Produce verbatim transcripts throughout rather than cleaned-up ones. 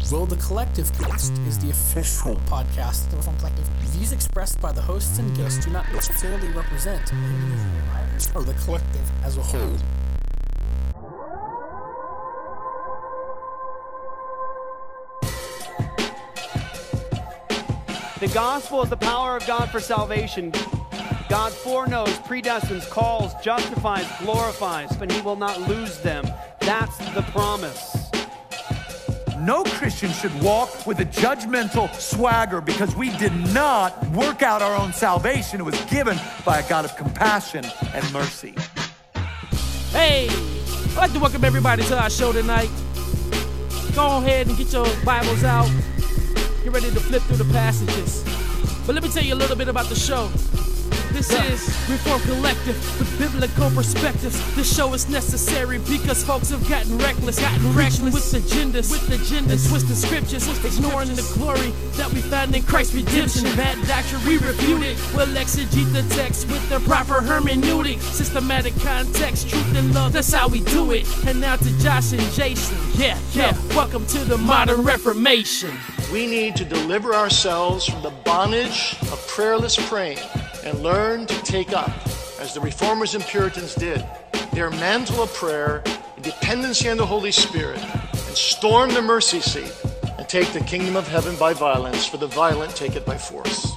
Will the Collective Cast is the official podcast of the Reformed Collective. Views expressed by the hosts and guests do not necessarily represent or the collective as a whole. The gospel is the power of God for salvation. God foreknows, predestines, calls, justifies, glorifies, but he will not lose them. That's the promise. No Christian should walk with a judgmental swagger because we did not work out our own salvation. It was given by a God of compassion and mercy. Hey, I'd like to welcome everybody to our show tonight. Go ahead and get your Bibles out. Get ready to flip through the passages. But let me tell you a little bit about the show. This is Reformed Collective with biblical perspectives. This show is necessary because folks have gotten reckless, gotten reckless with agendas, with agendas, and twisting scriptures, ignoring the glory that we found in Christ's redemption. Bad doctrine, we refute it. We'll exegete the text with the proper hermeneutic, systematic context, truth and love. That's how we do it. And now to Josh and Jason. Yeah, yeah. Welcome to the modern Reformation. We need to deliver ourselves from the bondage of prayerless praying and learn to take up, as the Reformers and Puritans did, their mantle of prayer in dependency on the Holy Spirit, and storm the mercy seat and take the kingdom of heaven by violence, for the violent take it by force.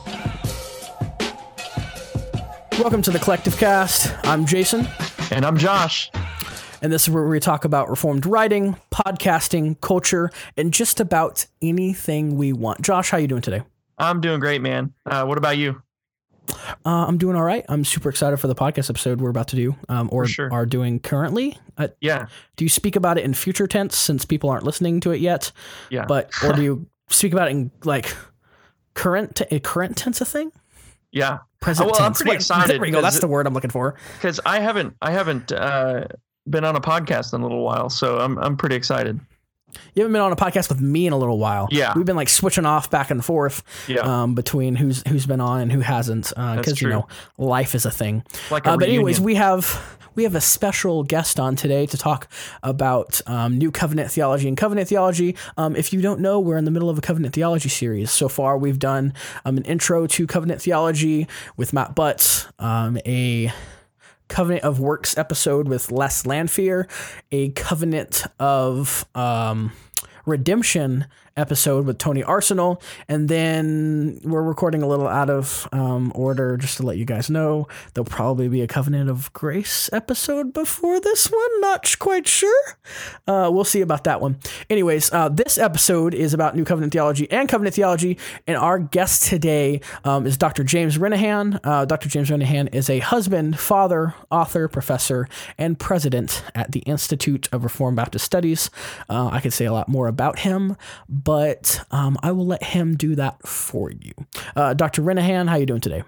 Welcome to the Collective Cast. I'm Jason. And I'm Josh. And this is where we talk about Reformed writing, podcasting, culture, and just about anything we want. Josh, how you doing today? I'm doing great, man. Uh, what about you? Uh, I'm doing all right. I'm super excited for the podcast episode we're about to do, um, or sure. are doing currently. Uh, yeah. Do you speak about it in future tense since people aren't listening to it yet? Yeah. But or do you speak about it in like current a current tense a thing? Yeah. Present oh, well, tense. I'm pretty Wait, excited. There we go. That's the word I'm looking for. Because I haven't I haven't uh, been on a podcast in a little while, so I'm I'm pretty excited. You haven't been on a podcast with me in a little while. Yeah. We've been like switching off back and forth yeah. um, between who's who's been on and who hasn't. Because, uh, you know, life is a thing. Like a uh, but anyways, reunion. we have we have a special guest on today to talk about um, New Covenant theology and covenant theology. Um, if you don't know, we're in the middle of a covenant theology series. So far, we've done um, an intro to covenant theology with Matt Butts, um, a Covenant of Works episode with Les Lanphier, a Covenant of um, Redemption episode with Tony Arsenal, and then we're recording a little out of um, order just to let you guys know. There'll probably be a Covenant of Grace episode before this one. Not quite sure. Uh, we'll see about that one. Anyways, uh, this episode is about New Covenant theology and covenant theology, and our guest today um, is Doctor James Renihan. Uh, Doctor James Renihan is a husband, father, author, professor, and president at the Institute of Reformed Baptist Studies. Uh, I could say a lot more about him, but um, I will let him do that for you. Uh, Doctor Renihan, how are you doing today?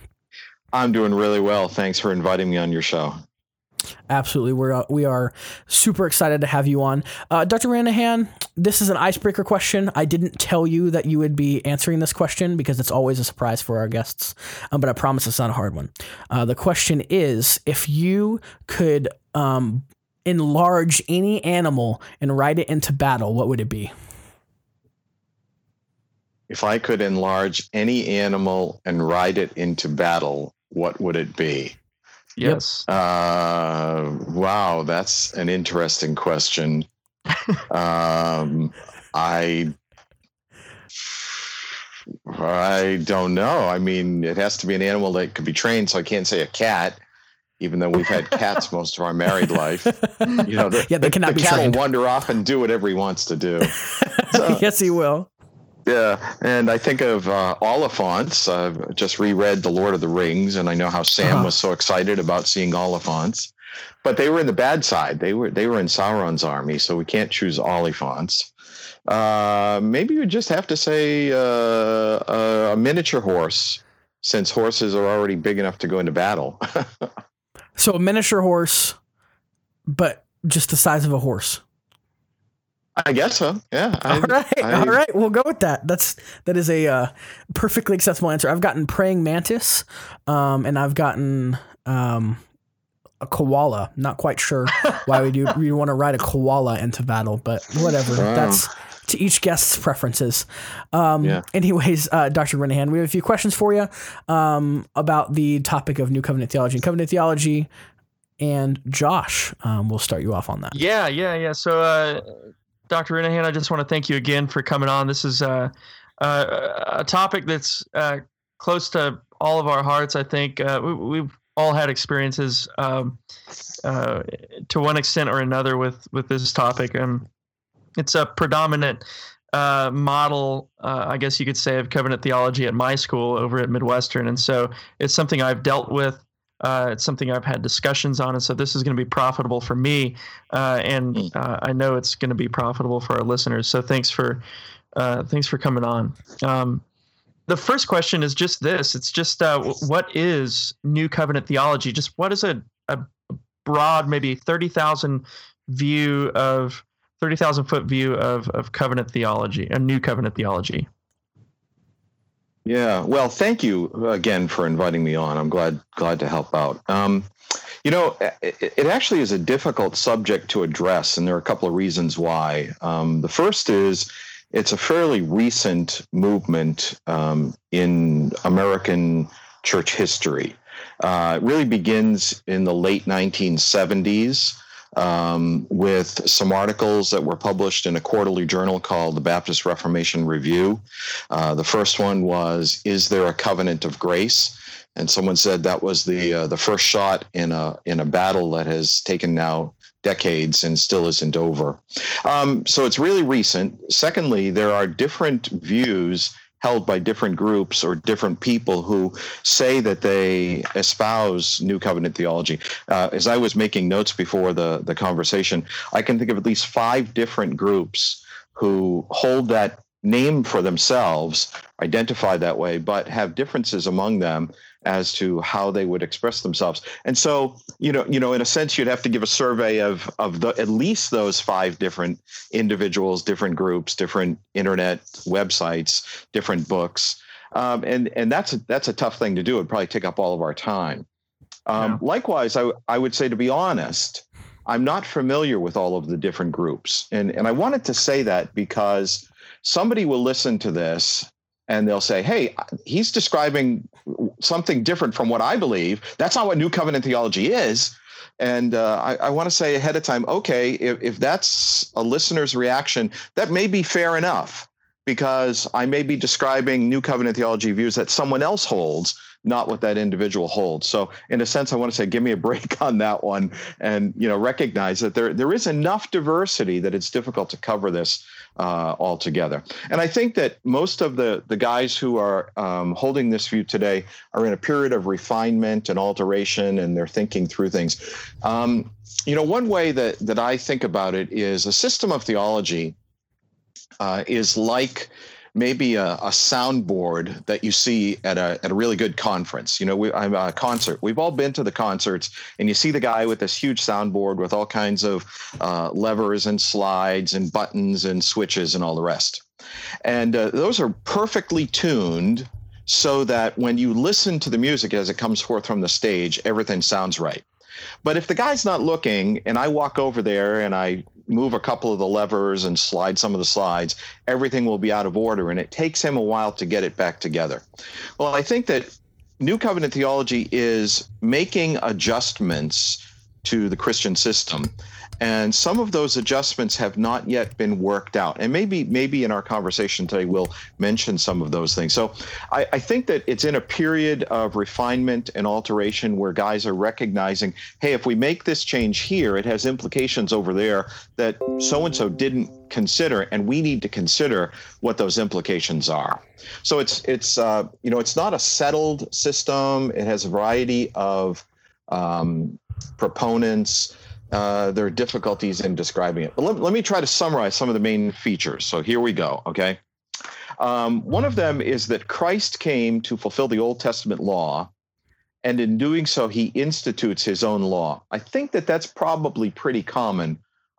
I'm doing really well. Thanks for inviting me on your show. Absolutely. We're, uh, we are super excited to have you on. Uh, Doctor Renihan, this is an icebreaker question. I didn't tell you that you would be answering this question because it's always a surprise for our guests, um, but I promise it's not a hard one. Uh, the question is, if you could um, enlarge any animal and ride it into battle, what would it be? If I could enlarge any animal and ride it into battle, what would it be? Yes. Uh, wow, that's an interesting question. um, I I don't know. I mean, it has to be an animal that could be trained, so I can't say a cat, even though we've had cats most of our married life. You know, the, yeah, they cannot the be cat trained. will wander off and do whatever he wants to do. So, yes, he will. Yeah, and I think of uh, Oliphants. I've just reread The Lord of the Rings, and I know how Sam uh-huh. was so excited about seeing Oliphants. But they were in the bad side. They were they were in Sauron's army, so we can't choose Oliphants. Uh, maybe you just have to say uh, a, a miniature horse, since horses are already big enough to go into battle. So a miniature horse, but just the size of a horse. I guess so. Yeah. I, all right. I, all right. We'll go with that. That's, that is a uh, perfectly acceptable answer. I've gotten praying mantis, um, and I've gotten um, a koala. Not quite sure why we do, we want to ride a koala into battle, but whatever. Wow. That's to each guest's preferences. Um, Yeah. Anyways, uh, Doctor Renihan, we have a few questions for you um, about the topic of New Covenant theology and covenant theology. And Josh, um, we'll start you off on that. Yeah, yeah, yeah. So, uh, Doctor Renihan, I just want to thank you again for coming on. This is uh, uh, a topic that's uh, close to all of our hearts. I think uh, we, we've all had experiences um, uh, to one extent or another with, with this topic. And it's a predominant uh, model, uh, I guess you could say, of covenant theology at my school over at Midwestern. And so it's something I've dealt with. Uh, it's something I've had discussions on, and so this is going to be profitable for me, uh, and uh, I know it's going to be profitable for our listeners. So thanks for uh, thanks for coming on. Um, the first question is just this: it's just uh, what is New Covenant theology? Just what is a, a broad, maybe thirty thousand view of thirty thousand foot view of of covenant theology, a New Covenant theology? Yeah, well, thank you again for inviting me on. I'm glad glad to help out. Um, you know, it, it actually is a difficult subject to address, and there are a couple of reasons why. Um, the first is it's a fairly recent movement um, in American church history. Uh, it really begins in the late nineteen seventies. Um, with some articles that were published in a quarterly journal called the Baptist Reformation Review. Uh, the first one was, "Is there a covenant of grace?" And someone said that was the uh, the first shot in a in a battle that has taken now decades and still isn't over. Um, so it's really recent. Secondly, there are different views held by different groups or different people who say that they espouse New Covenant theology. Uh, as I was making notes before the, the conversation, I can think of at least five different groups who hold that name for themselves, identify that way, but have differences among them as to how they would express themselves. And so, you know, you know, in a sense, you'd have to give a survey of of the at least those five different individuals, different groups, different internet websites, different books, um, and and that's a, that's a tough thing to do. It'd probably take up all of our time. Um, yeah. Likewise, I I would say, to be honest, I'm not familiar with all of the different groups, and and I wanted to say that because somebody will listen to this and they'll say, "Hey, he's describing something different from what I believe. That's not what New Covenant theology is." And uh, I, I want to say ahead of time, okay, if, if that's a listener's reaction, that may be fair enough, because I may be describing New Covenant theology views that someone else holds, not what that individual holds. So in a sense, I want to say, give me a break on that one, and, you know, recognize that there there is enough diversity that it's difficult to cover this uh, altogether. And I think that most of the, the guys who are um, holding this view today are in a period of refinement and alteration, and they're thinking through things. Um, you know, one way that, that I think about it is a system of theology uh, is like maybe a, a soundboard that you see at a at a really good conference. You know, we, I'm a concert. We've all been to the concerts, and you see the guy with this huge soundboard with all kinds of uh, levers and slides and buttons and switches and all the rest. And uh, those are perfectly tuned so that when you listen to the music as it comes forth from the stage, everything sounds right. But if the guy's not looking, and I walk over there and I move a couple of the levers and slide some of the slides, everything will be out of order, and it takes him a while to get it back together. Well, I think that New Covenant theology is making adjustments to the Christian system, and some of those adjustments have not yet been worked out. And maybe maybe in our conversation today, we'll mention some of those things. So I, I think that it's in a period of refinement and alteration where guys are recognizing, hey, if we make this change here, it has implications over there that so-and-so didn't consider, and we need to consider what those implications are. So it's, it's uh, you know, it's not a settled system. It has a variety of um, proponents. Uh, there are difficulties in describing it. But let, let me try to summarize some of the main features. So here we go, okay? Um, one of them is that Christ came to fulfill the Old Testament law, and in doing so, he institutes his own law. I think that that's probably pretty common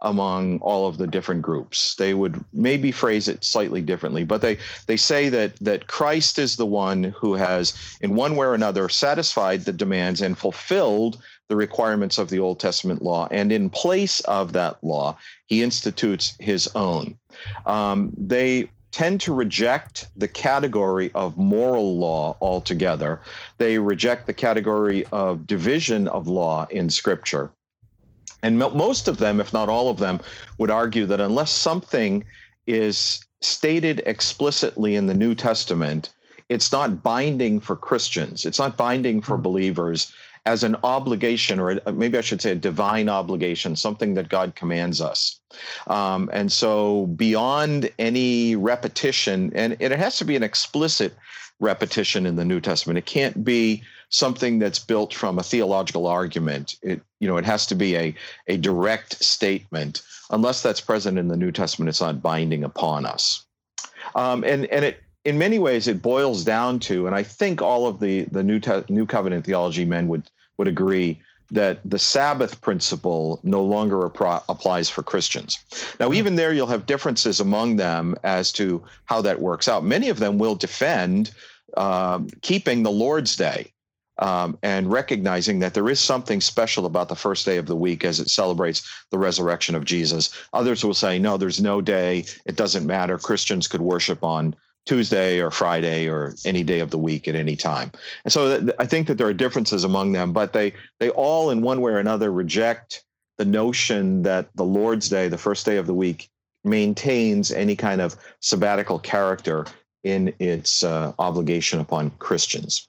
among all of the different groups. They would maybe phrase it slightly differently, but they, they say that that Christ is the one who has, in one way or another, satisfied the demands and fulfilled the requirements of the Old Testament law. And in place of that law, he institutes his own. Um, they tend to reject the category of moral law altogether. They reject the category of division of law in Scripture. And most of them, if not all of them, would argue that unless something is stated explicitly in the New Testament, it's not binding for Christians. It's not binding for believers as an obligation, or maybe I should say a divine obligation, something that God commands us. Um, and so beyond any repetition, and it has to be an explicit repetition in the New Testament. It can't be something that's built from a theological argument. It, you know, it has to be a, a direct statement. Unless that's present in the New Testament, it's not binding upon us. Um, and, and it, in many ways, it boils down to, and I think all of the, the New, Te- New Covenant theology men would, would agree, that the Sabbath principle no longer appro- applies for Christians. Now, even there, you'll have differences among them as to how that works out. Many of them will defend um, keeping the Lord's Day um, and recognizing that there is something special about the first day of the week as it celebrates the resurrection of Jesus. Others will say, no, there's no day. It doesn't matter. Christians could worship on Tuesday or Friday or any day of the week at any time. And so th- I think that there are differences among them, but they they all in one way or another reject the notion that the Lord's Day, the first day of the week, maintains any kind of sabbatical character in its uh, obligation upon Christians.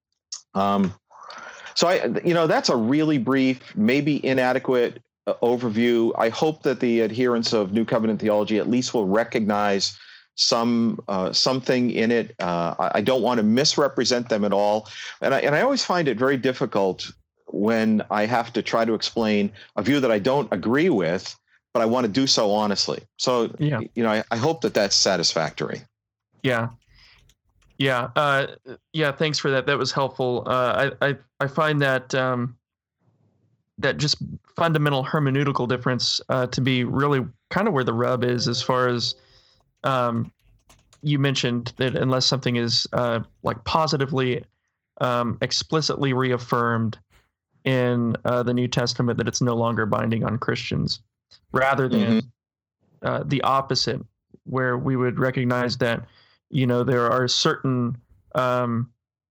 Um, so I, you know, that's a really brief, maybe inadequate uh, overview. I hope that the adherents of New Covenant theology at least will recognize some uh, something in it. Uh, I, I don't want to misrepresent them at all. And I, and I always find it very difficult when I have to try to explain a view that I don't agree with, but I want to do so honestly. So, yeah. you know, I, I hope that that's satisfactory. Yeah. Yeah. Uh, yeah. Thanks for that. That was helpful. Uh, I, I, I find that, um, that just fundamental hermeneutical difference uh, to be really kind of where the rub is, as far as, Um, you mentioned that unless something is uh, like positively, um, explicitly reaffirmed in uh, the New Testament, that it's no longer binding on Christians, rather than mm-hmm. uh, the opposite, where we would recognize that, you know, there are certain um,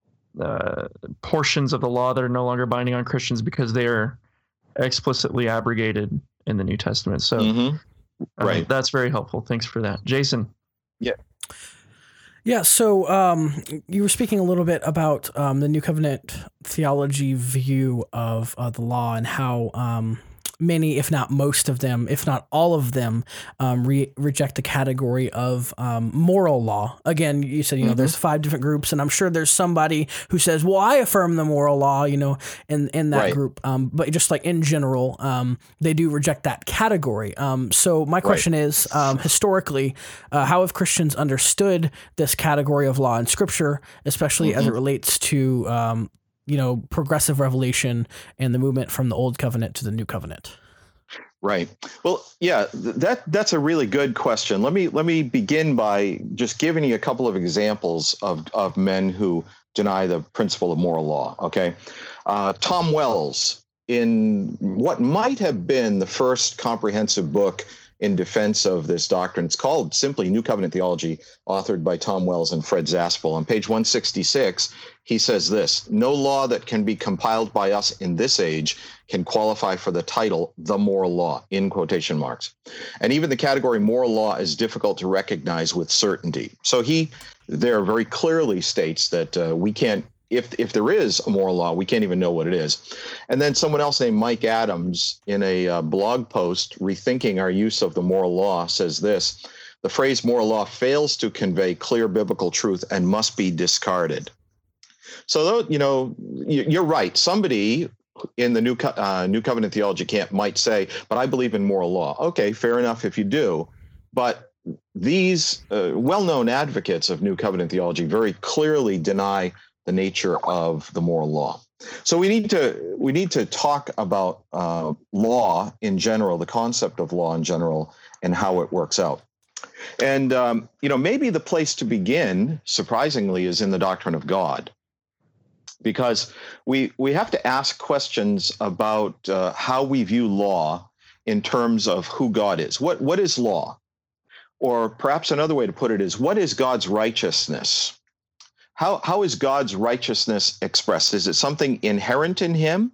uh, portions of the law that are no longer binding on Christians because they are explicitly abrogated in the New Testament. So. Mm-hmm. Right. Um, that's very helpful. Thanks for that. Jason. Yeah. Yeah. So um, you were speaking a little bit about um, the New Covenant theology view of uh, the law and how um, many, if not most of them, if not all of them, um, re- reject the category of um, moral law. Again, you said, you know, mm-hmm. there's five different groups, and I'm sure there's somebody who says, well, I affirm the moral law, you know, in, in that right. group. Um, but just like in general, um, they do reject that category. Um, so my question right. is, um, historically, uh, how have Christians understood this category of law in Scripture, especially mm-hmm. as it relates to um, you know, progressive revelation and the movement from the Old Covenant to the New Covenant? Right. Well, yeah, that that's a really good question. Let me let me begin by just giving you a couple of examples of, of men who deny the principle of moral law. Okay. Uh, Tom Wells, in what might have been the first comprehensive book in defense of this doctrine. It's called simply New Covenant Theology, authored by Tom Wells and Fred Zaspel. On page one sixty-six, he says this: no law that can be compiled by us in this age can qualify for the title, the moral law, in quotation marks. And even the category moral law is difficult to recognize with certainty. So he there very clearly states that uh, we can't, If if there is a moral law, we can't even know what it is. And then someone else named Mike Adams, in a uh, blog post, Rethinking Our Use of the Moral Law, says this: the phrase moral law fails to convey clear biblical truth and must be discarded. So, you know, you're right. Somebody in the New uh, New Covenant theology camp might say, but I believe in moral law. Okay, fair enough if you do. But these uh, well-known advocates of New Covenant theology very clearly deny the nature of the moral law. So we need to we need to talk about uh, law in general, the concept of law in general, and how it works out. And um, you know, maybe the place to begin, surprisingly, is in the doctrine of God, because we we have to ask questions about uh, how we view law in terms of who God is. What what is law? Or perhaps another way to put it is, what is God's righteousness? How how is God's righteousness expressed? Is it something inherent in him?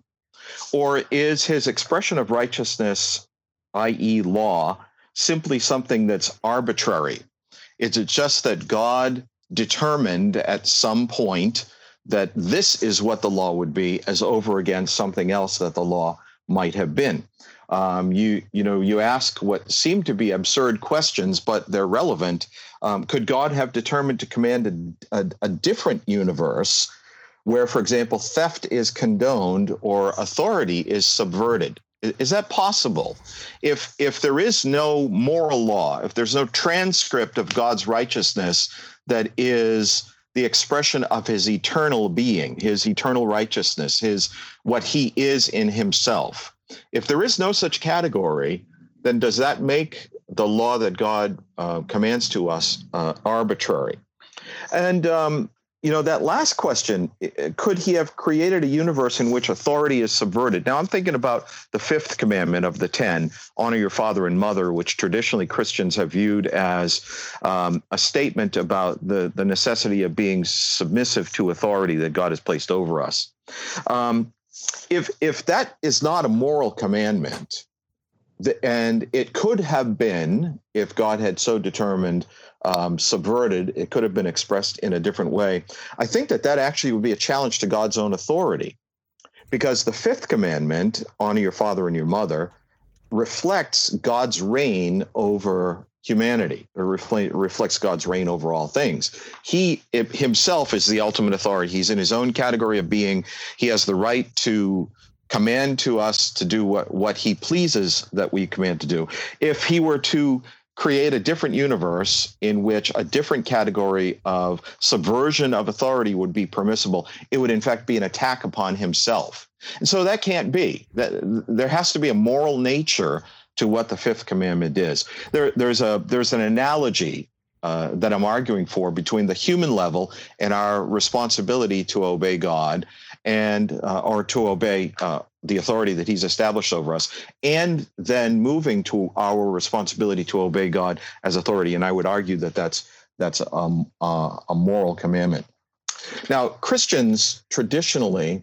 Or is his expression of righteousness, that is law, simply something that's arbitrary? Is it just that God determined at some point that this is what the law would be, as over against something else that the law might have been? Um, you you know, you ask what seem to be absurd questions, but they're relevant. Um, could God have determined to command a, a, a different universe where, for example, theft is condoned or authority is subverted? Is, is that possible? If if there is no moral law, if there's no transcript of God's righteousness that is the expression of his eternal being, his eternal righteousness, his what he is in himself. If there is no such category, then does that make the law that God uh, commands to us uh, arbitrary? And, um, you know, that last question, could he have created a universe in which authority is subverted? Now, I'm thinking about the fifth commandment of the ten, honor your father and mother, which traditionally Christians have viewed as um, a statement about the, the necessity of being submissive to authority that God has placed over us. Um, If if that is not a moral commandment, the, and it could have been, if God had so determined, um, subverted, it could have been expressed in a different way, I think that that actually would be a challenge to God's own authority. Because the fifth commandment, honor your father and your mother, reflects God's reign over humanity, or reflect, reflects God's reign over all things. He it, himself is the ultimate authority. He's in his own category of being. He has the right to command to us to do what, what he pleases that we command to do. If he were to create a different universe in which a different category of subversion of authority would be permissible, it would in fact be an attack upon himself. And so that can't be. That there has to be a moral nature to what the fifth commandment is. There, there's a there's an analogy uh, that I'm arguing for between the human level and our responsibility to obey God, and uh, or to obey uh, the authority that He's established over us, and then moving to our responsibility to obey God as authority. And I would argue that that's that's um, uh, a moral commandment. Now, Christians traditionally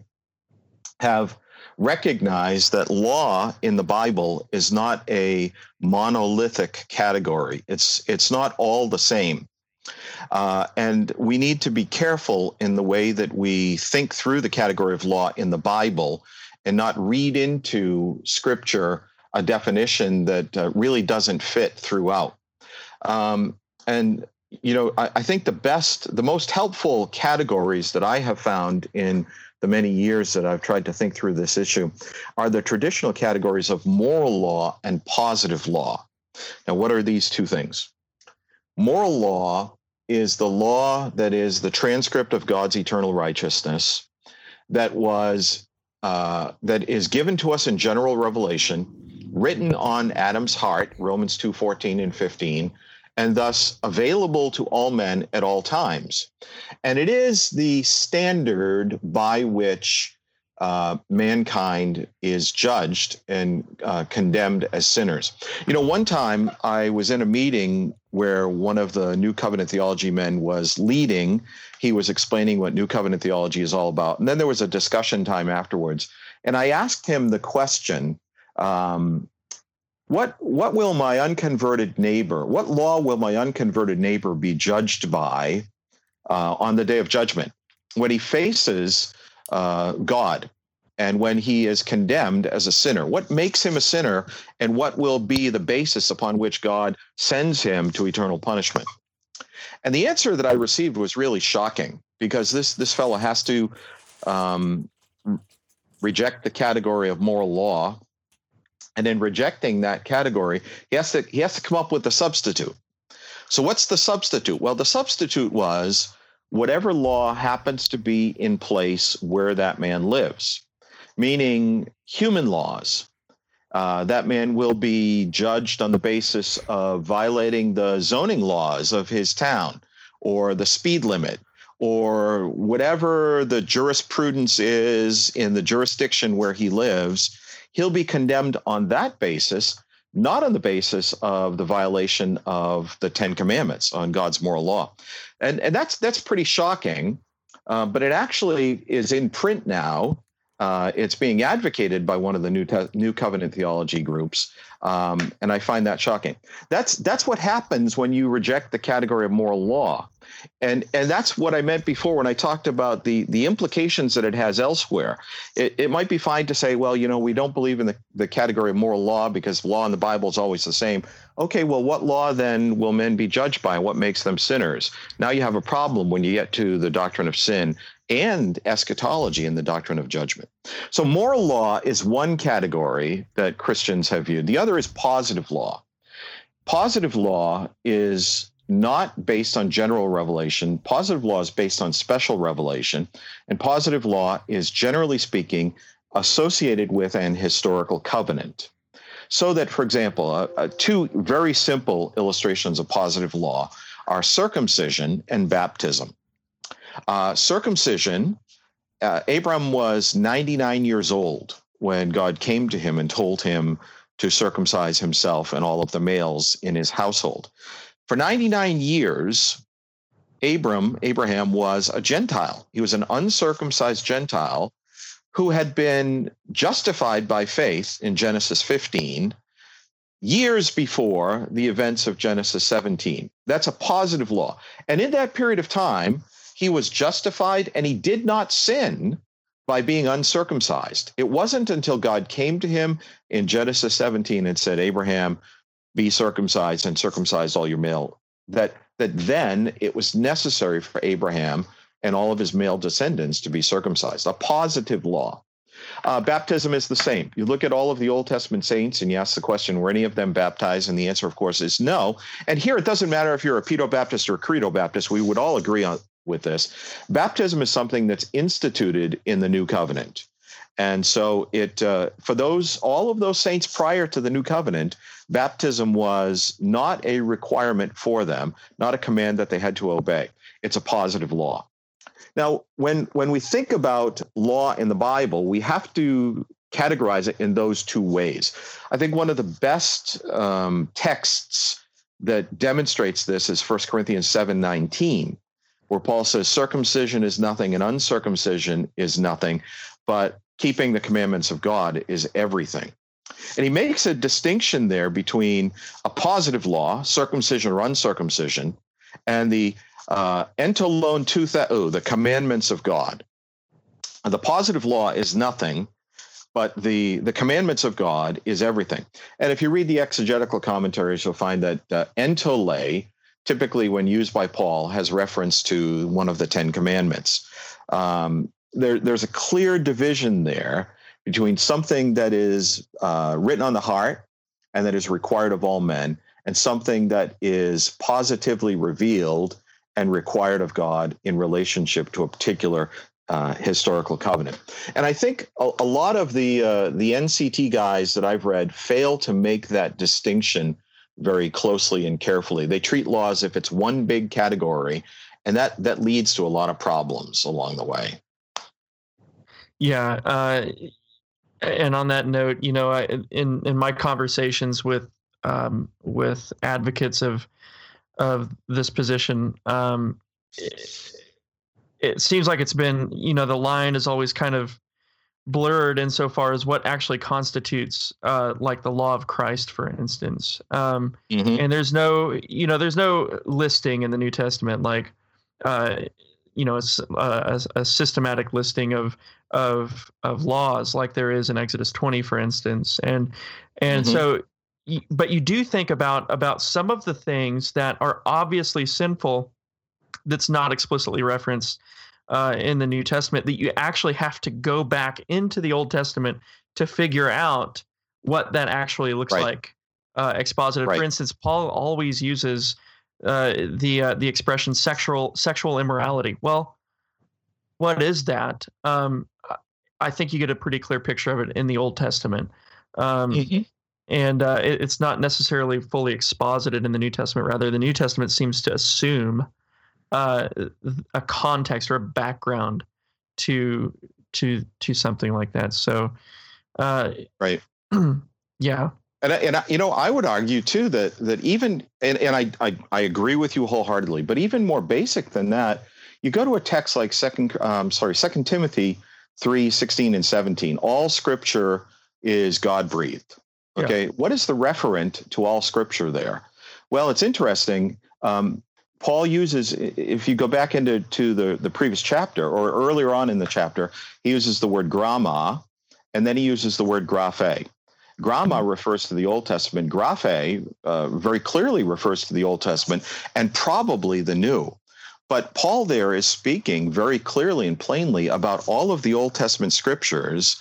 have recognize that law in the Bible is not a monolithic category. It's it's not all the same. Uh, and we need to be careful in the way that we think through the category of law in the Bible and not read into Scripture a definition that uh, really doesn't fit throughout. Um, and, you know, I, I think the best, the most helpful categories that I have found in the many years that I've tried to think through this issue are the traditional categories of moral law and positive law. Now, what are these two things? Moral law is the law that is the transcript of God's eternal righteousness that was uh, that is given to us in general revelation, written on Adam's heart, Romans two fourteen and fifteen, and thus available to all men at all times. And it is the standard by which uh, mankind is judged and uh, condemned as sinners. You know, one time I was in a meeting where one of the New Covenant theology men was leading. He was explaining what New Covenant theology is all about. And then there was a discussion time afterwards. And I asked him the question, um, What what will my unconverted neighbor, what law will my unconverted neighbor be judged by uh, on the day of judgment when he faces uh, God and when he is condemned as a sinner? What makes him a sinner, and what will be the basis upon which God sends him to eternal punishment? And the answer that I received was really shocking, because this, this fellow has to um, reject the category of moral law. And in rejecting that category, he has to he has to come up with a substitute. So what's the substitute? Well, the substitute was, whatever law happens to be in place where that man lives, meaning human laws. Uh, that man will be judged on the basis of violating the zoning laws of his town, or the speed limit, or whatever the jurisprudence is in the jurisdiction where he lives. He'll be condemned on that basis, not on the basis of the violation of the Ten Commandments, on God's moral law. And, and that's that's pretty shocking, uh, but it actually is in print now. Uh, it's being advocated by one of the New Te- New Covenant theology groups, um, and I find that shocking. That's that's what happens when you reject the category of moral law, and and that's what I meant before when I talked about the the implications that it has elsewhere. It, it might be fine to say, well, you know, we don't believe in the, the category of moral law because law in the Bible is always the same. Okay, well, what law then will men be judged by? What makes them sinners? Now you have a problem when you get to the doctrine of sin and eschatology in the doctrine of judgment. So moral law is one category that Christians have viewed. The other is positive law. Positive law is not based on general revelation. Positive law is based on special revelation. And positive law is, generally speaking, associated with an historical covenant. So that, for example, uh, uh, two very simple illustrations of positive law are circumcision and baptism. Uh, circumcision, uh, Abram was ninety-nine years old when God came to him and told him to circumcise himself and all of the males in his household. For ninety-nine years, Abram, Abraham was a Gentile. He was an uncircumcised Gentile who had been justified by faith in Genesis fifteen years before the events of Genesis seventeen. That's a positive law. And in that period of time, he was justified and he did not sin by being uncircumcised. It wasn't until God came to him in Genesis seventeen and said, Abraham, be circumcised and circumcise all your male, that, that then it was necessary for Abraham and all of his male descendants to be circumcised, a positive law. Uh, baptism is the same. You look at all of the Old Testament saints and you ask the question, were any of them baptized? And the answer, of course, is no. And here it doesn't matter if you're a Pedo-Baptist or a Credo-Baptist. We would all agree on with this. Baptism is something that's instituted in the New Covenant. And so it, uh, for those, all of those saints prior to the New Covenant, baptism was not a requirement for them, not a command that they had to obey. It's a positive law. Now, when, when we think about law in the Bible, we have to categorize it in those two ways. I think one of the best um, texts that demonstrates this is First Corinthians seven nineteen, where Paul says circumcision is nothing and uncircumcision is nothing, but keeping the commandments of God is everything. And he makes a distinction there between a positive law, circumcision or uncircumcision, and the uh, entolon tutheu, the commandments of God. And the positive law is nothing, but the, the commandments of God is everything. And if you read the exegetical commentaries, you'll find that uh, entole, typically when used by Paul, has reference to one of the Ten Commandments. Um, there, there's a clear division there between something that is uh, written on the heart and that is required of all men, and something that is positively revealed and required of God in relationship to a particular uh, historical covenant. And I think a, a lot of the uh, the N C T guys that I've read fail to make that distinction very closely and carefully. They treat law as if it's one big category, and that that leads to a lot of problems along the way. Yeah, uh, and on that note, you know, I, in in my conversations with um, with advocates of of this position, um, it, it seems like it's been, you know, the line is always kind of blurred insofar as what actually constitutes uh, like the law of Christ, for instance. Um, mm-hmm. And there's no, you know, there's no listing in the New Testament, like, uh, you know, it's a, a systematic listing of, of, of laws like there is in Exodus twenty, for instance. And, and mm-hmm. so, but you do think about, about some of the things that are obviously sinful that's not explicitly referenced Uh, in the New Testament, that you actually have to go back into the Old Testament to figure out what that actually looks right. like uh, exposited. Right. For instance, Paul always uses uh, the uh, the expression sexual sexual immorality. Well, what is that? Um, I think you get a pretty clear picture of it in the Old Testament. Um, mm-hmm. And uh, it, it's not necessarily fully exposited in the New Testament. Rather, the New Testament seems to assume uh, a context or a background to to to something like that. So, uh, right, yeah. And and I, you know, I would argue too that that even and and I, I I agree with you wholeheartedly. But even more basic than that, you go to a text like second um, sorry Second Timothy three sixteen and seventeen. All Scripture is God breathed. Okay, yeah. What is the referent to all Scripture there? Well, it's interesting. Um, Paul uses, if you go back into to the the previous chapter or earlier on in the chapter, he uses the word grama, and then he uses the word graphe. Grama refers to the Old Testament. Graphe uh, very clearly refers to the Old Testament and probably the New. But Paul there is speaking very clearly and plainly about all of the Old Testament scriptures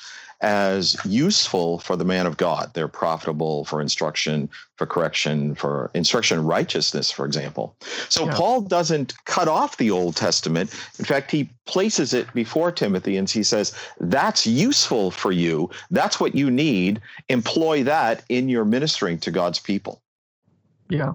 as useful for the man of God. They're profitable for instruction, for correction, for instruction in righteousness, for example. So yeah. Paul doesn't cut off the Old Testament. In fact, he places it before Timothy and he says, that's useful for you. That's what you need. Employ that in your ministering to God's people. Yeah.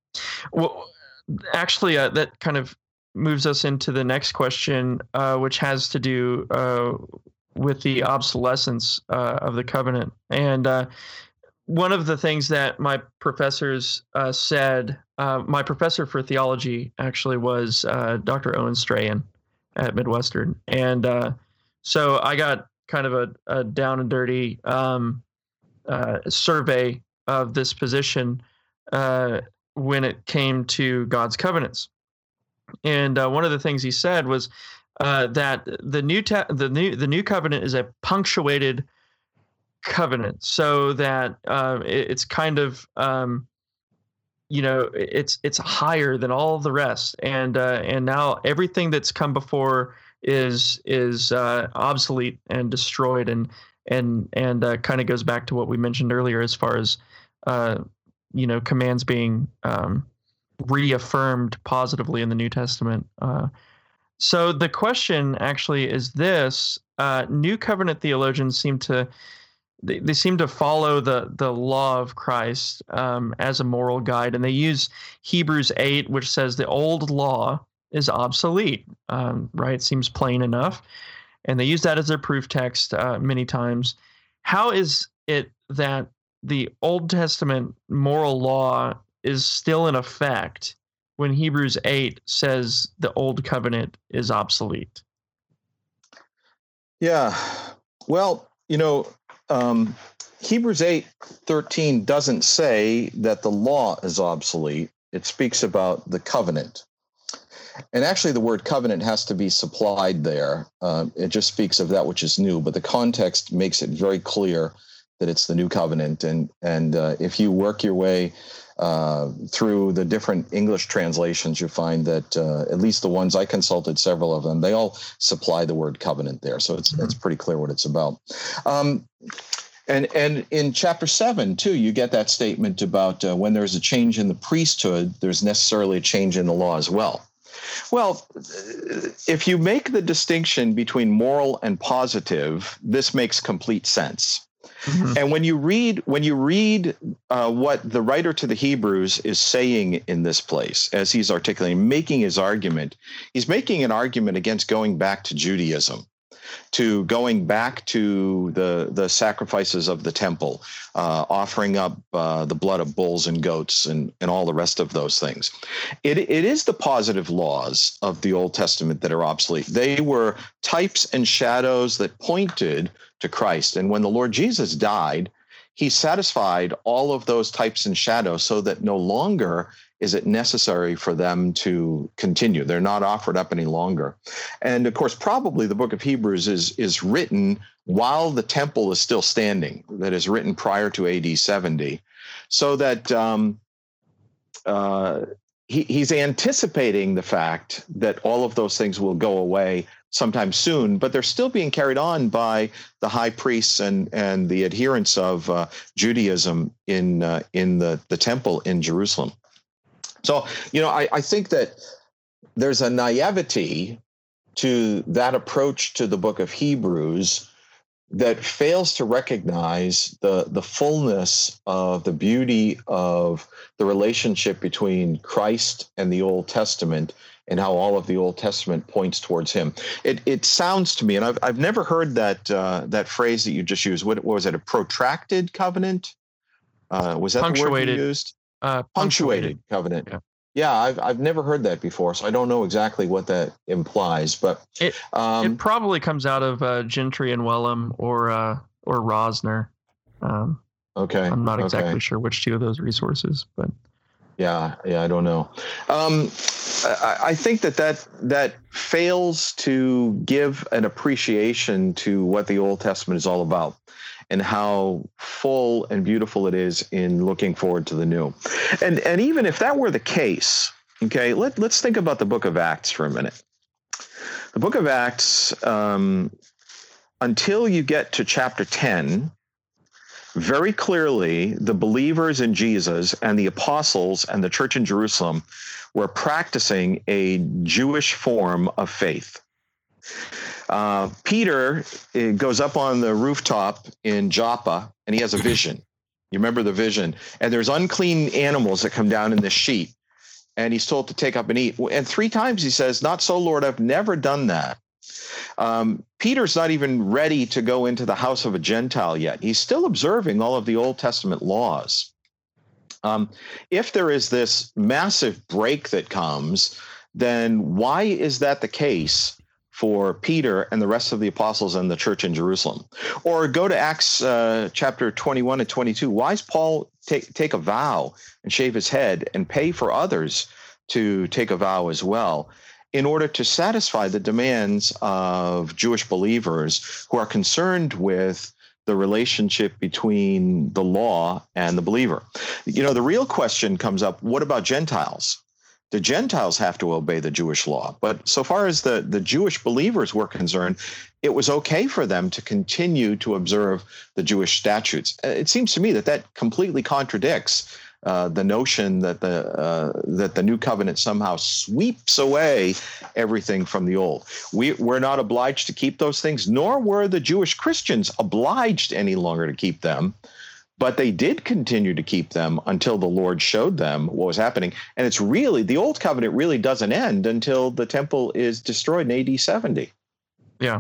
Well, actually, uh, that kind of moves us into the next question, uh, which has to do uh, with the obsolescence uh, of the covenant. And uh, one of the things that my professors uh, said, uh, my professor for theology actually was uh, Doctor Owen Strahan at Midwestern. And uh, so I got kind of a, a down and dirty um, uh, survey of this position uh, when it came to God's covenants. And uh, one of the things he said was uh, that the new te- the new the new covenant is a punctuated covenant, so that uh, it, it's kind of um, you know it's it's higher than all the rest, and uh, and now everything that's come before is is uh, obsolete and destroyed, and and and uh, kind of goes back to what we mentioned earlier as far as uh, you know commands being um, reaffirmed positively in the New Testament. Uh, so the question actually is this: uh, New Covenant theologians seem to they, they seem to follow the the law of Christ um, as a moral guide, and they use Hebrews eight, which says the old law is obsolete. Um, right? It seems plain enough, and they use that as their proof text uh, many times. How is it that the Old Testament moral law is still in effect when Hebrews eight says the old covenant is obsolete? Yeah, well, you know, um, Hebrews eight thirteen doesn't say that the law is obsolete. It speaks about the covenant. And actually, the word covenant has to be supplied there. Uh, it just speaks of that which is new, but the context makes it very clear that it's the new covenant. And, and uh, if you work your way Uh, through the different English translations, you find that uh, at least the ones I consulted, several of them, they all supply the word covenant there. So it's mm-hmm. it's pretty clear what it's about. Um, and and in chapter seven, too, you get that statement about uh, when there's a change in the priesthood, there's necessarily a change in the law as well. Well, if you make the distinction between moral and positive, this makes complete sense. Mm-hmm. And when you read when you read uh, what the writer to the Hebrews is saying in this place, as he's articulating, making his argument, he's making an argument against going back to Judaism, to going back to the the sacrifices of the temple, uh, offering up uh, the blood of bulls and goats and, and all the rest of those things. It it is the positive laws of the Old Testament that are obsolete. They were types and shadows that pointed to Christ. And when the Lord Jesus died, he satisfied all of those types and shadows so that no longer is it necessary for them to continue. They're not offered up any longer. And of course, probably the book of Hebrews is, is written while the temple is still standing, that is written prior to A D seventy, so that um, uh, he, he's anticipating the fact that all of those things will go away sometime soon, but they're still being carried on by the high priests and, and the adherents of uh, Judaism in uh, in the, the temple in Jerusalem. So, you know, I, I think that there's a naivety to that approach to the book of Hebrews that fails to recognize the, the fullness of the beauty of the relationship between Christ and the Old Testament and how all of the Old Testament points towards him. It it sounds to me, and I've I've never heard that uh, that phrase that you just used. What, what was it? A protracted covenant? Uh, was that the word you used? Uh, punctuated. Punctuated covenant. Yeah. Yeah, I've I've never heard that before, so I don't know exactly what that implies. But it um, it probably comes out of uh, Gentry and Wellham or uh, or Rosner. Um, okay, I'm not exactly okay. sure which two of those resources, but yeah, yeah, I don't know. Um, I, I think that, that that fails to give an appreciation to what the Old Testament is all about, and how full and beautiful it is in looking forward to the new. And and even if that were the case, okay, let, let's think about the book of Acts for a minute. The book of Acts, um, until you get to chapter ten, very clearly the believers in Jesus and the apostles and the church in Jerusalem were practicing a Jewish form of faith. Uh, Peter goes up on the rooftop in Joppa, and he has a vision. You remember the vision? And there's unclean animals that come down in the sheet, and he's told to take up and eat. And three times he says, "Not so, Lord, I've never done that." Um, Peter's not even ready to go into the house of a Gentile yet. He's still observing all of the Old Testament laws. Um, if there is this massive break that comes, then why is that the case for Peter and the rest of the apostles and the church in Jerusalem? Or go to Acts uh, chapter twenty-one and twenty-two. Why does Paul take, take a vow and shave his head and pay for others to take a vow as well, in order to satisfy the demands of Jewish believers who are concerned with the relationship between the law and the believer? You know, the real question comes up, what about Gentiles? The Gentiles have to obey the Jewish law. But so far as the, the Jewish believers were concerned, it was okay for them to continue to observe the Jewish statutes. It seems to me that that completely contradicts uh, the notion that the uh, that the new covenant somehow sweeps away everything from the old. We, we're not obliged to keep those things, nor were the Jewish Christians obliged any longer to keep them. But they did continue to keep them until the Lord showed them what was happening. And it's really, the old covenant really doesn't end until the temple is destroyed in A D seventy. Yeah.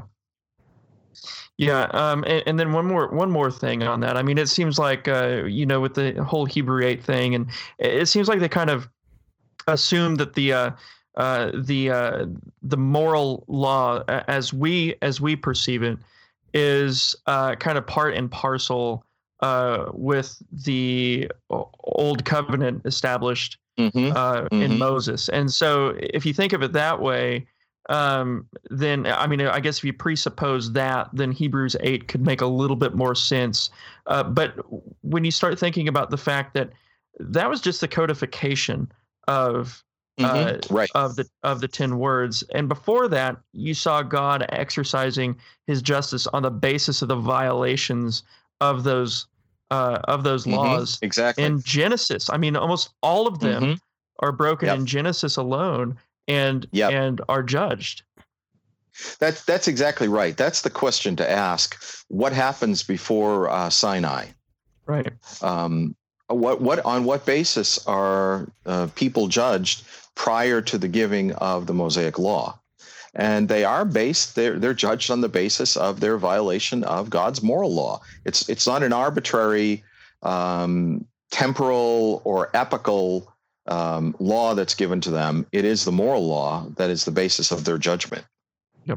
Yeah. Um, and, and then one more, one more thing on that. I mean, it seems like, uh, you know, with the whole Hebrew eight thing, and it seems like they kind of assume that the, uh, uh, the, uh, the moral law as we, as we perceive it is, uh, kind of part and parcel Uh, with the old covenant established mm-hmm. uh, mm-hmm. in Moses. And so if you think of it that way, um, then, I mean, I guess if you presuppose that, then Hebrews eight could make a little bit more sense. Uh, but when you start thinking about the fact that that was just the codification of uh, mm-hmm. right. of the of the ten words, and before that, you saw God exercising his justice on the basis of the violations of those uh, of those mm-hmm. laws. Exactly. In Genesis, I mean, almost all of them mm-hmm. are broken yep. in Genesis alone, and yep. and are judged. That's that's exactly right. That's the question to ask. What happens before uh, Sinai? Right. Um, what what on what basis are uh, people judged prior to the giving of the Mosaic Law? And they are based, they're, they're judged on the basis of their violation of God's moral law. It's it's not an arbitrary um, temporal or epical um, law that's given to them. It is the moral law that is the basis of their judgment. Yep.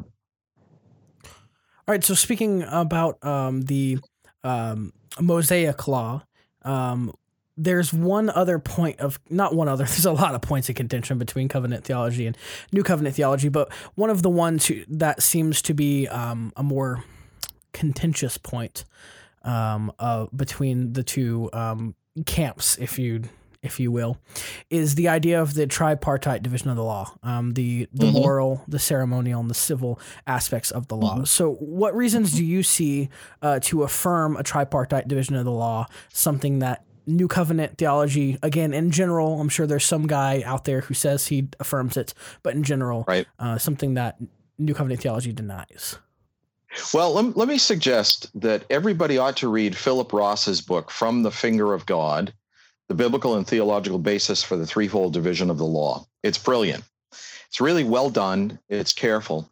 All right, so speaking about um, the um, Mosaic law, um, there's one other point of, not one other, there's a lot of points of contention between covenant theology and new covenant theology, but one of the ones who, that seems to be um, a more contentious point um, uh, between the two um, camps, if you if you will, is the idea of the tripartite division of the law, um, the the mm-hmm. moral, the ceremonial, and the civil aspects of the law. Mm-hmm. So what reasons do you see uh, to affirm a tripartite division of the law, something that New Covenant theology, again, in general, I'm sure there's some guy out there who says he affirms it, but in general, right. uh, something that New Covenant theology denies. Well, let, let me suggest that everybody ought to read Philip Ross's book, From the Finger of God, The Biblical and Theological Basis for the Threefold Division of the Law. It's brilliant. It's really well done. It's careful.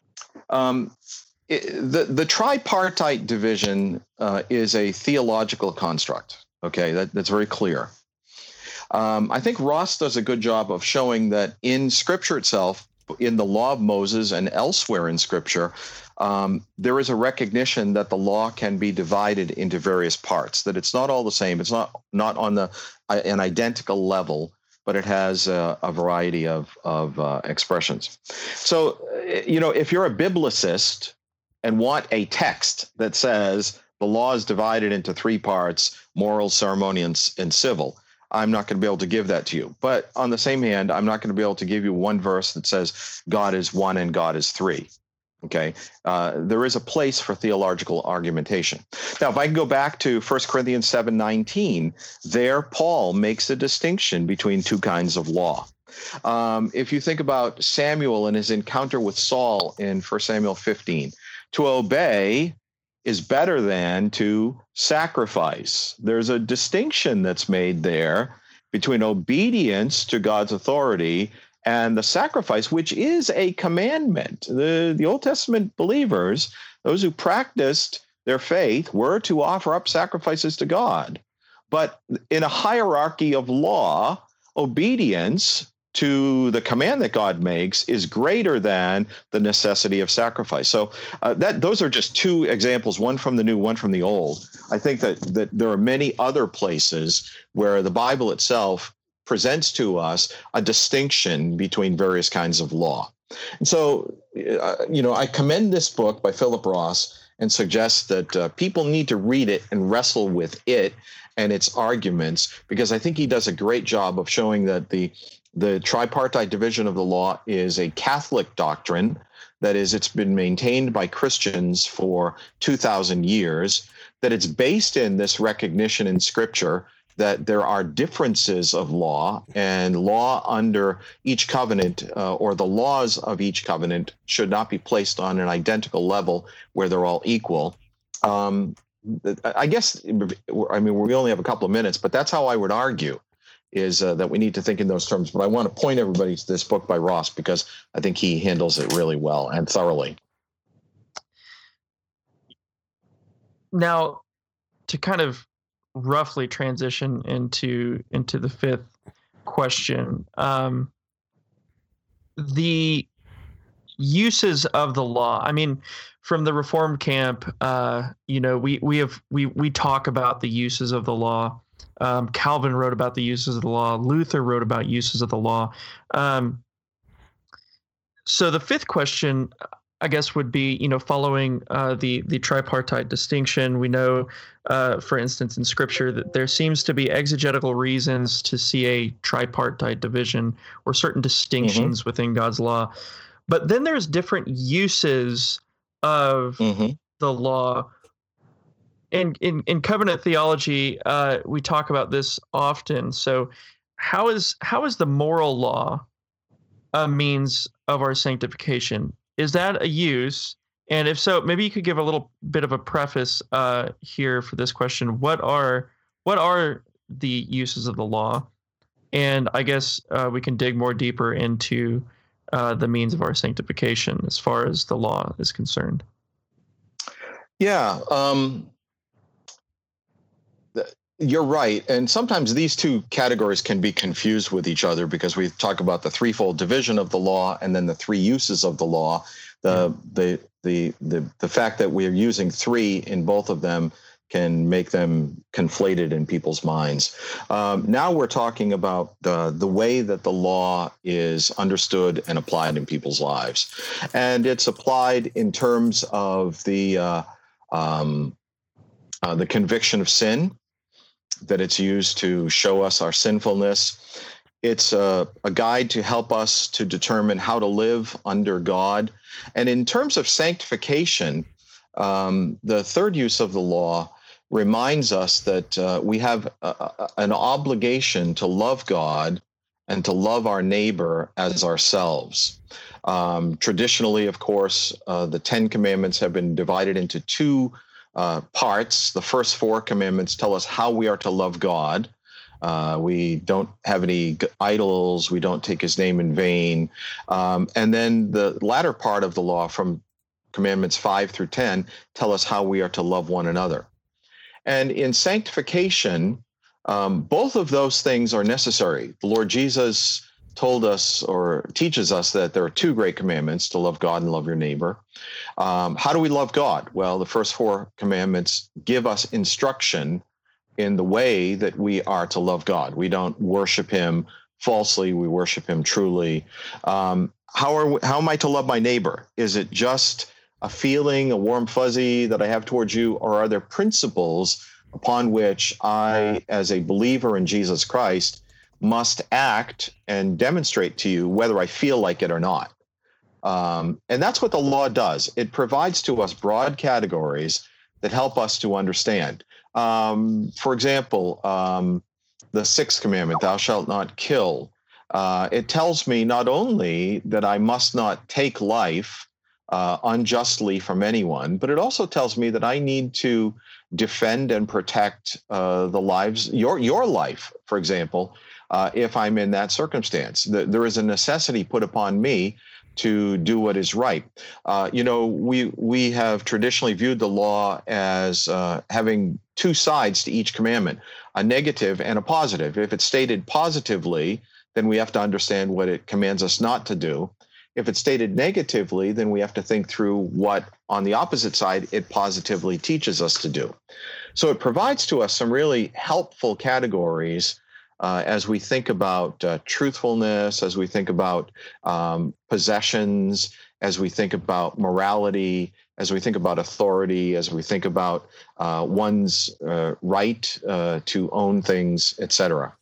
Um, it, the, the tripartite division uh, is a theological construct. Okay, that, that's very clear. Um, I think Ross does a good job of showing that in Scripture itself, in the law of Moses and elsewhere in Scripture, um, there is a recognition that the law can be divided into various parts, that it's not all the same. It's not not on the uh, an identical level, but it has uh, a variety of, of uh, expressions. So, you know, if you're a biblicist and want a text that says the law is divided into three parts, moral, ceremonial, and, and civil, I'm not going to be able to give that to you. But on the same hand, I'm not going to be able to give you one verse that says God is one and God is three. Okay, uh, there is a place for theological argumentation. Now, if I can go back to First Corinthians seven nineteen, there Paul makes a distinction between two kinds of law. Um, if you think about Samuel and his encounter with Saul in First Samuel fifteen, to obey is better than to sacrifice. There's a distinction that's made there between obedience to God's authority and the sacrifice, which is a commandment. The, the Old Testament believers, those who practiced their faith, were to offer up sacrifices to God. But in a hierarchy of law, obedience to the command that God makes is greater than the necessity of sacrifice. So uh, that those are just two examples, one from the new, one from the old. I think that that there are many other places where the Bible itself presents to us a distinction between various kinds of law. And so, uh, you know, I commend this book by Philip Ross and suggest that uh, people need to read it and wrestle with it and its arguments, because I think he does a great job of showing that the The tripartite division of the law is a Catholic doctrine. That is, it's been maintained by Christians for two thousand years, that it's based in this recognition in Scripture that there are differences of law, and law under each covenant uh, or the laws of each covenant should not be placed on an identical level where they're all equal. Um, I guess, I mean, we only have a couple of minutes, but that's how I would argue, is uh, that we need to think in those terms. But I want to point everybody to this book by Ross, because I think he handles it really well and thoroughly. Now, to kind of roughly transition into into the fifth question, um, the uses of the law. I mean, from the Reformed camp, uh, you know, we we have we we talk about the uses of the law. Um, Calvin wrote about the uses of the law. Luther wrote about uses of the law. Um, so the fifth question, I guess, would be, you know, following uh, the the tripartite distinction. We know, uh, for instance, in Scripture that there seems to be exegetical reasons to see a tripartite division or certain distinctions mm-hmm. within God's law. But then there's different uses of mm-hmm. the law. In, in in covenant theology, uh, we talk about this often. So, how is how is the moral law a means of our sanctification? Is that a use? And if so, maybe you could give a little bit of a preface uh, here for this question. What are what are the uses of the law? And I guess uh, we can dig more deeper into uh, the means of our sanctification as far as the law is concerned. Yeah. Um... You're right. And sometimes these two categories can be confused with each other, because we talk about the threefold division of the law and then the three uses of the law. The the the the, the fact that we're using three in both of them can make them conflated in people's minds. Um, now we're talking about the, the way that the law is understood and applied in people's lives. And it's applied in terms of the uh, um, uh, the conviction of sin, that it's used to show us our sinfulness. It's a, a guide to help us to determine how to live under God. And in terms of sanctification, um, the third use of the law reminds us that uh, we have a, a, an obligation to love God and to love our neighbor as ourselves. Um, traditionally, of course, uh, the Ten Commandments have been divided into two uh, parts. The first four commandments tell us how we are to love God. Uh, we don't have any idols. We don't take his name in vain. Um, and then the latter part of the law, from commandments five through ten, tell us how we are to love one another. And in sanctification, um, both of those things are necessary. The Lord Jesus told us or teaches us that there are two great commandments, to love God and love your neighbor. Um, how do we love God? Well, the first four commandments give us instruction in the way that we are to love God. We don't worship him falsely. We worship him truly. Um, how are we, how am I to love my neighbor? Is it just a feeling, a warm fuzzy that I have towards you, or are there principles upon which I, as a believer in Jesus Christ, must act and demonstrate to you whether I feel like it or not? Um, and that's what the law does. It provides to us broad categories that help us to understand. Um, for example, um, the sixth commandment, thou shalt not kill. Uh, it tells me not only that I must not take life uh, unjustly from anyone, but it also tells me that I need to defend and protect uh, the lives, your your life, for example, uh, if I'm in that circumstance. The, there is a necessity put upon me to do what is right. Uh, you know, we we have traditionally viewed the law as uh, having two sides to each commandment, a negative and a positive. If it's stated positively, then we have to understand what it commands us not to do. If it's stated negatively, then we have to think through what, on the opposite side, it positively teaches us to do. So it provides to us some really helpful categories Uh, as we think about uh, truthfulness, as we think about um, possessions, as we think about morality, as we think about authority, as we think about uh, one's uh, right uh, to own things, et cetera.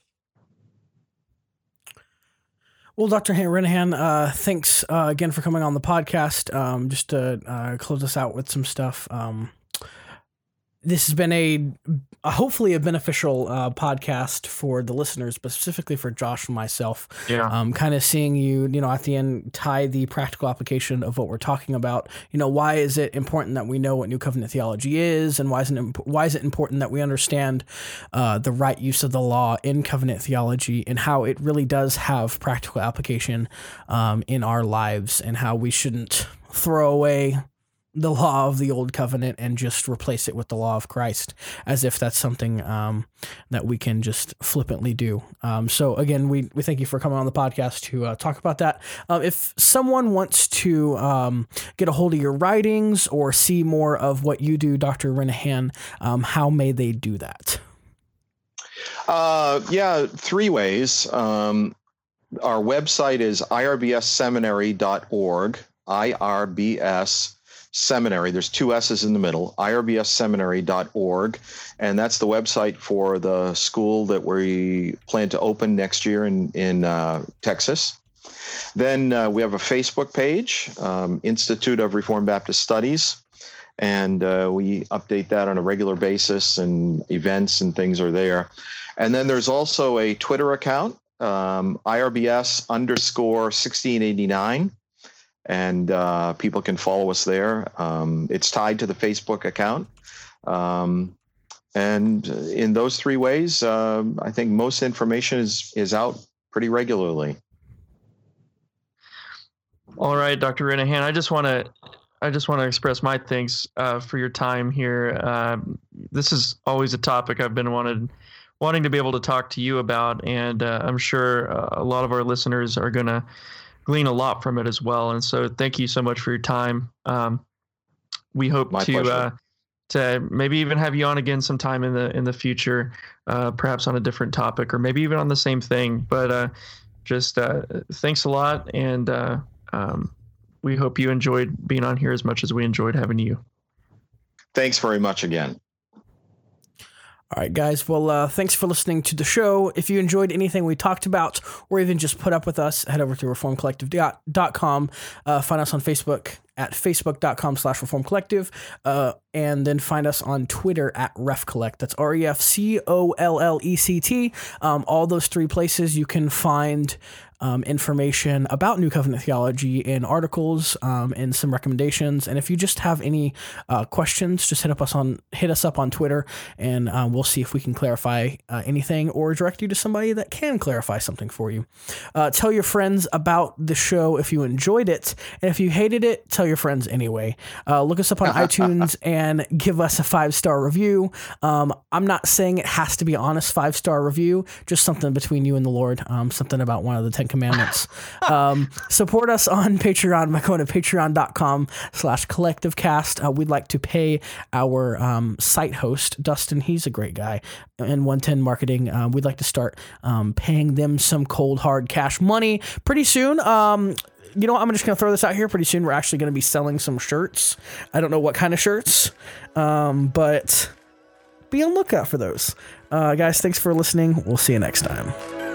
Well, Doctor Renihan, uh, thanks uh, again for coming on the podcast. Um, just to uh, close us out with some stuff. Um, This has been a, a hopefully a beneficial uh, podcast for the listeners, but specifically for Josh and myself. Yeah. Um, kind of seeing you, you know, at the end, tie the practical application of what we're talking about. You know, why is it important that we know what New Covenant theology is, and why is it imp- why is it important that we understand uh, the right use of the law in covenant theology, and how it really does have practical application um, in our lives, and how we shouldn't throw away the law of the old covenant and just replace it with the law of Christ, as if that's something um, that we can just flippantly do. Um, so again, we, we thank you for coming on the podcast to uh, talk about that. Uh, if someone wants to um, get a hold of your writings or see more of what you do, Doctor Renihan, um, how may they do that? Uh, yeah, three ways. Um, our website is I R B S seminary dot org, I R B S Seminary. There's two S's in the middle, I R B S seminary dot org. And that's the website for the school that we plan to open next year in, in uh, Texas. Then uh, we have a Facebook page, um, Institute of Reformed Baptist Studies. And uh, we update that on a regular basis, and events and things are there. And then there's also a Twitter account, um, I R B S underscore sixteen eighty-nine. And uh, people can follow us there. Um, it's tied to the Facebook account. Um, and in those three ways, uh, I think most information is, is out pretty regularly. All right, Doctor Renihan, I just want to I just want to express my thanks uh, for your time here. Um, this is always a topic I've been wanted wanting to be able to talk to you about, and uh, I'm sure uh, a lot of our listeners are going to glean a lot from it as well. And so thank you so much for your time. Um, we hope My to uh, to maybe even have you on again sometime in the in the future, uh, perhaps on a different topic, or maybe even on the same thing. But uh, just uh, thanks a lot, and uh, um, we hope you enjoyed being on here as much as we enjoyed having you. Thanks very much again. All right, guys. Well, uh, thanks for listening to the show. If you enjoyed anything we talked about or even just put up with us, head over to reform collective dot com. Uh, find us on Facebook at facebook.com slash reform collective. Uh, and then find us on Twitter at refcollect. That's R E F C O L L E C T. Um, all those three places you can find Um, information about New Covenant theology in articles um, and some recommendations. And if you just have any uh, questions, just hit up us on hit us up on Twitter, and uh, we'll see if we can clarify uh, anything or direct you to somebody that can clarify something for you. Uh, tell your friends about the show if you enjoyed it, and if you hated it, tell your friends anyway. Uh, look us up on iTunes and give us a five star review. Um, I'm not saying it has to be an honest five star review, just something between you and the Lord, um, something about one of the Ten Commandments. Um, support us on Patreon by going to patreon.com slash collectivecast. Uh, we'd like to pay our um, site host, Dustin. He's a great guy. In one ten Marketing, uh, we'd like to start um, paying them some cold, hard cash money pretty soon. Um, you know what? I'm just going to throw this out here. Pretty soon, we're actually going to be selling some shirts. I don't know what kind of shirts, um, but be on the lookout for those. Uh, guys, thanks for listening. We'll see you next time.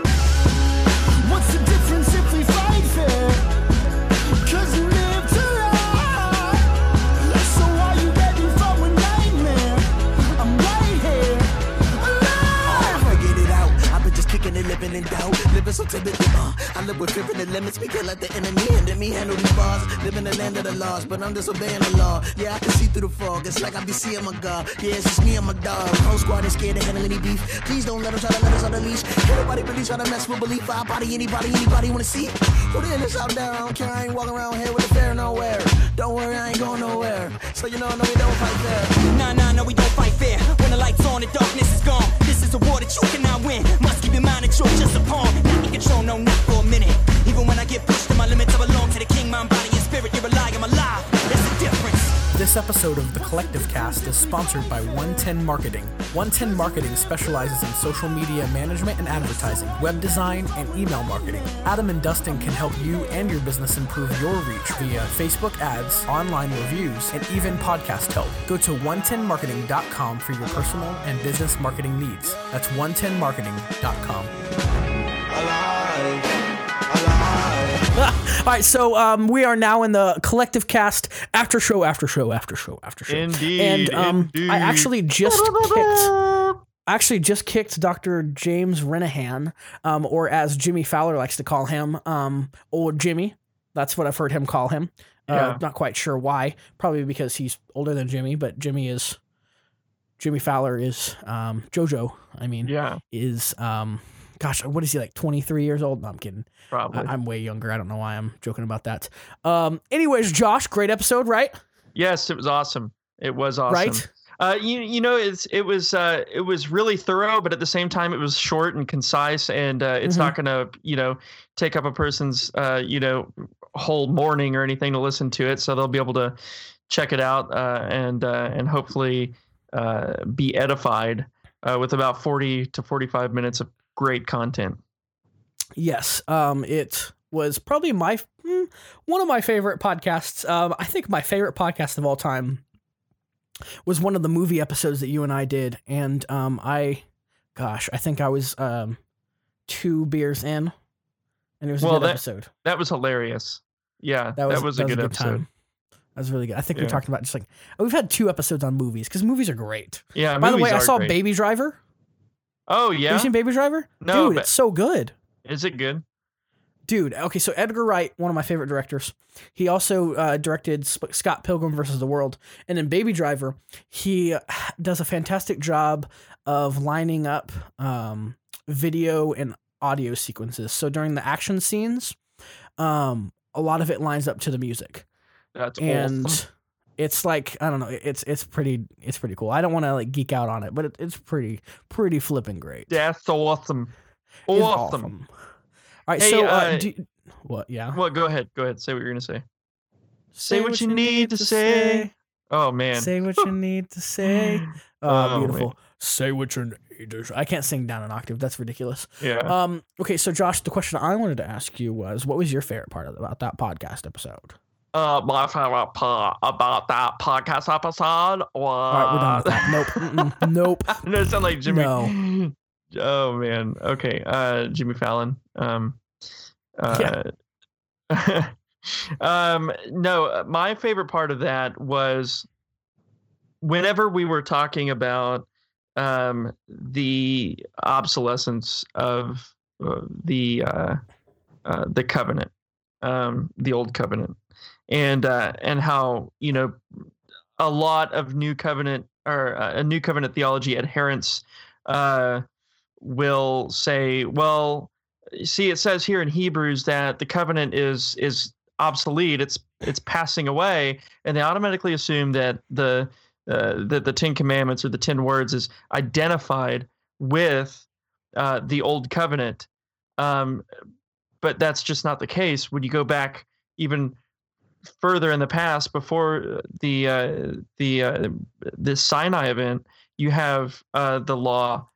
What's the difference if we fight fair? Cause you live to lie. So are you ready for a nightmare? I'm right here, alive. Figured it out. I've been just kicking and living in doubt. Living so timid, uh, I live with fear and the limits. We can't let the enemy and me handle these bars. Live in the land of the lost, but I'm disobeying the law. Yeah, I can see through the fog. It's like I be seeing my God. Yeah, it's just me and my dog. Whole squad is scared to handle any beef. Please don't let them try to let us on the leash. Everybody really try to mess with belief. I body anybody, anybody wanna see? Who the hell is out there? I don't care. I ain't walking around here with a fair nowhere. Don't worry, I ain't going nowhere. So you know, no, we don't fight fair. Nah, nah, no, we don't fight fair. When the light's on, the darkness is gone. This is a war that you cannot win. Must keep in mind that you're just a pawn. Not in control, no, not for a minute. Even when I get pushed to my limits, I belong to the king, mind, body, and spirit. You're alive, I'm alive. There's a difference. This episode of The Collective Cast is sponsored by one ten Marketing. one ten Marketing specializes in social media management and advertising, web design, and email marketing. Adam and Dustin can help you and your business improve your reach via Facebook ads, online reviews, and even podcast help. Go to one ten marketing dot com for your personal and business marketing needs. That's one ten marketing dot com. Alive. Alive. All right, so um, we are now in the Collective Cast after show, after show, after show, after show. Indeed. And um, indeed. I actually just kicked, actually just kicked Doctor James Renahan, um, or as Jimmy Fowler likes to call him, um, old Jimmy. That's what I've heard him call him. Uh, Yeah. Not quite sure why. Probably because he's older than Jimmy, but Jimmy is Jimmy Fowler is um, JoJo. I mean, Yeah. is um, gosh, what is he, like twenty-three years old? No, I'm kidding. Probably. I- I'm way younger. I don't know why I'm joking about that. Um, anyways, Josh, great episode, right? Yes, it was awesome. It was awesome. Right? Uh, you you know it's it was uh, it was really thorough, but at the same time it was short and concise, and uh, it's Mhm. not going to you know take up a person's uh, you know whole morning or anything to listen to it. So they'll be able to check it out uh, and uh, and hopefully uh, be edified uh, with about forty to forty-five minutes of great content. Yes. Um, it was probably my mm, one of my favorite podcasts. Um, I think my favorite podcast of all time was one of the movie episodes that you and I did, and um, I, gosh, I think I was um, two beers in, and it was a Well, good that- episode. That was hilarious. Yeah, That was, that was a good episode. time. That was really good. I think we Yeah. talked about just like we've had two episodes on movies because movies are great. Yeah. By the way, movies I are saw great. Baby Driver. Oh Have yeah. you seen Baby Driver? No, Dude, but- it's so good. Is it good? Dude, okay, so Edgar Wright, one of my favorite directors, he also uh, directed Sp- Scott Pilgrim versus the World. And in Baby Driver, he does a fantastic job of lining up um, video and audio sequences. So during the action scenes, um, a lot of it lines up to the music. That's And awesome. it's like, I don't know, it's it's pretty it's pretty cool. I don't want to like geek out on it, but it, it's pretty pretty flipping great. That's awesome. It's Awesome. All right, Hey, so uh, uh, do, what? Yeah. Well, go ahead. Go ahead. Say what you're gonna say. Say what you need to say. Oh man. Say what you need to say. Oh, Oh, beautiful. man. Say what you need to say. I can't sing down an octave. That's ridiculous. Yeah. Um. Okay, so Josh, the question I wanted to ask you was, what was your favorite part of, about that podcast episode? uh, my favorite part about that podcast episode was. All right, we're done with that. Nope. Mm-mm. Nope. No, it sound like Jimmy. No. Oh man. Okay. Uh, Jimmy Fallon. Um. Uh, yeah. um. No, my favorite part of that was whenever we were talking about um the obsolescence of uh, the uh, uh the covenant, um the old covenant, and uh and how, you know, a lot of new covenant or uh, a new covenant theology adherents uh will say, well, see, it says here in Hebrews that the covenant is is obsolete, it's it's passing away, and they automatically assume that the uh, that the Ten Commandments or the Ten Words is identified with uh, the old covenant. Um, but that's just not the case. When you go back even further in the past, before the uh, the uh, the Sinai event, you have uh, the law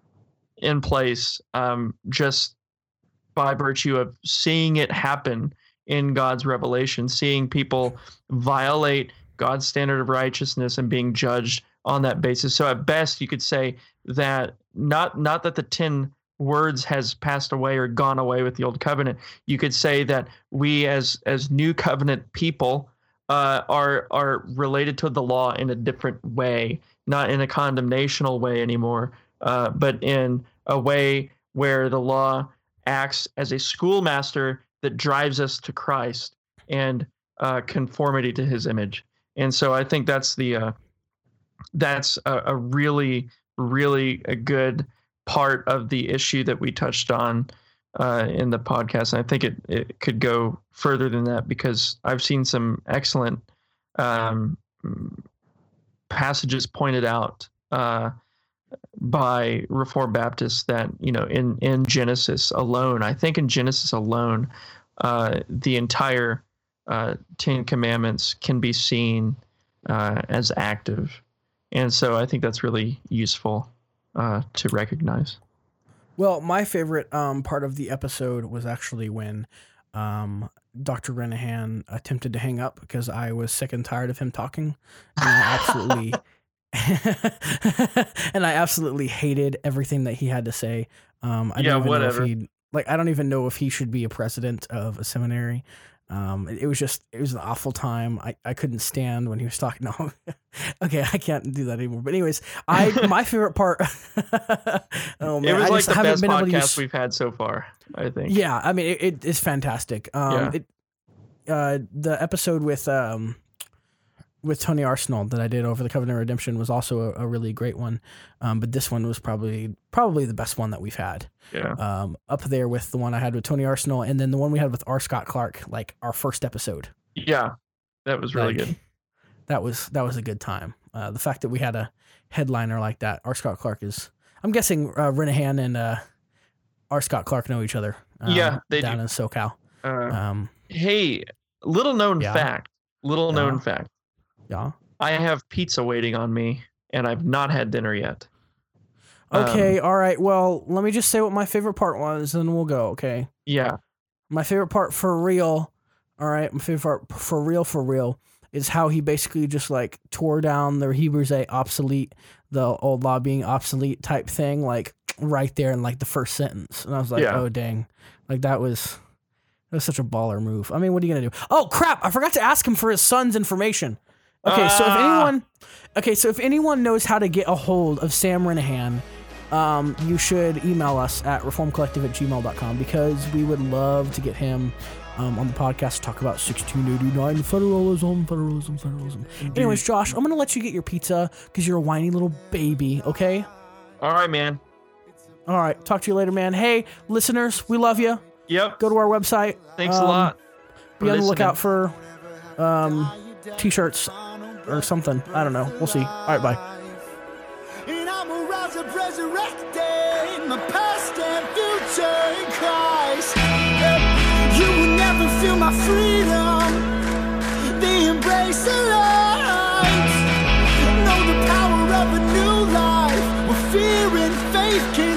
in place, um, just by virtue of seeing it happen in God's revelation, seeing people violate God's standard of righteousness and being judged on that basis. So at best, you could say that not not that the ten words has passed away or gone away with the old covenant. You could say that we as as new covenant people uh, are are related to the law in a different way, not in a condemnational way anymore, uh, but in a way where the law acts as a schoolmaster that drives us to Christ and uh, conformity to His image. And so I think that's the uh, that's a, a really, really a good part of the issue that we touched on uh, in the podcast. And I think it, it could go further than that, because I've seen some excellent um, passages pointed out uh, by Reformed Baptists that, you know, in, in Genesis alone, I think in Genesis alone, uh, the entire uh, Ten Commandments can be seen uh, as active. And so I think that's really useful uh, to recognize. Well, my favorite um, part of the episode was actually when um, Doctor Renahan attempted to hang up because I was sick and tired of him talking. And I absolutely... and I absolutely hated everything that he had to say. Um, I yeah, don't even whatever. Know if he'd, like, I don't even know if he should be a president of a seminary. Um, it, it was just, it was an awful time. I, I couldn't stand when he was talking. No, okay, I can't do that anymore. But anyways, I my favorite part. oh man, it was I like just the haven't best been able to podcast use, we've had so far, I think. Yeah, I mean, it, it is fantastic. Um, Yeah. it, uh, the episode with um. with Tony Arsenal that I did over the Covenant of Redemption was also a, a really great one. Um, but this one was probably probably the best one that we've had. Yeah. Um, up there with the one I had with Tony Arsenal, and then the one we had with R. Scott Clark, like our first episode. Yeah, that was really Like, good. That was that was a good time. Uh, the fact that we had a headliner like that, R. Scott Clark is. I'm guessing uh, Renahan and uh, R. Scott Clark know each other. Um, Yeah, they down do. in SoCal. Uh, Um, hey, little known yeah. fact. Little known Yeah. fact. yeah. I have pizza waiting on me, and I've not had dinner yet. Okay. Um, all right. Well, let me just say what my favorite part was, and we'll go. Okay. Yeah. My favorite part for real, all right, my favorite part for real, for real, is how he basically just like tore down the Hebrews eight obsolete, the old law being obsolete type thing, like right there in like the first sentence. And I was like, Yeah. oh, dang. Like that was, that was such a baller move. I mean, what are you going to do? Oh, crap. I forgot to ask him for his son's information. Okay, so if Ah. anyone, okay, so if anyone knows how to get a hold of Sam Renahan, um, you should email us at reformcollective at gmail dot com, because we would love to get him um, on the podcast to talk about sixteen eighty-nine federalism, federalism, federalism. Anyways, Josh, I'm going to let you get your pizza because you're a whiny little baby, okay? All right, man. All right, talk to you later, man. Hey, listeners, we love you. Yep. Go to our website. Thanks um, a lot. for Be on the listening. lookout for um, t-shirts or something. I don't know. We'll see. All right, bye. And I'm a rise up resurrected, my past and future in Christ. You will never feel my freedom, the embrace of light. Know the power of a new life, where fear and faith can